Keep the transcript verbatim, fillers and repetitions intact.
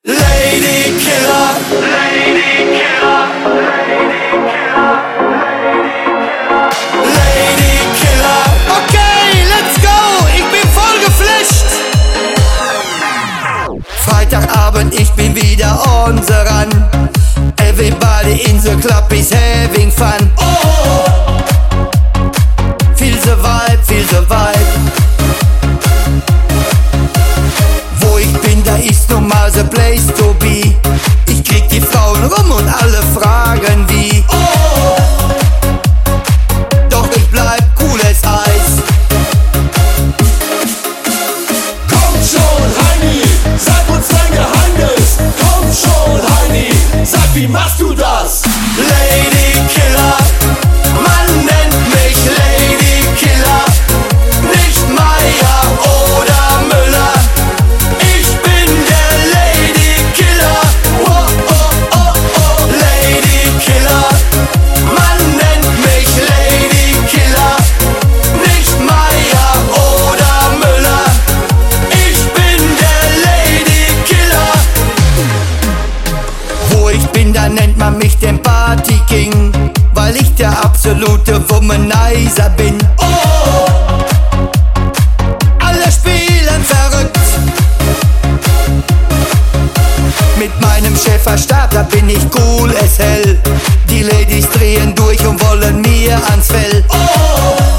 Lady Killer, Lady Killer, Lady Killer, Lady Killer. Okay, let's go, ich bin voll geflasht. Freitagabend, ich bin wieder on the run. Everybody in the club is having fun. Oh, feel the vibe, feel the vibe. Wo ich bin, da ist nun mal the place to be. Ich krieg die Frauen rum und alle fragen wie. Oh, doch ich bleib cool as Eis. Komm schon, Heini, sag uns dein Geheimnis. Komm schon, Heini, sag, wie machst du das? Lady Killer, man nennt mich Lady Killer. Nicht Meier oder Müller. Ich bin der Lady Killer. Oh, oh, oh, oh. Lady Killer, man nennt mich Lady Killer. Nicht Meier oder Müller. Ich bin der Lady Killer. Wo ich bin, da nennt man mich den Party King, weil ich der absolute Womanizer bin. Oh, alle spielen verrückt. Mit meinem Schäferstab, da bin ich cool as hell. Die Ladies drehen durch und wollen mir ans Fell. Oh,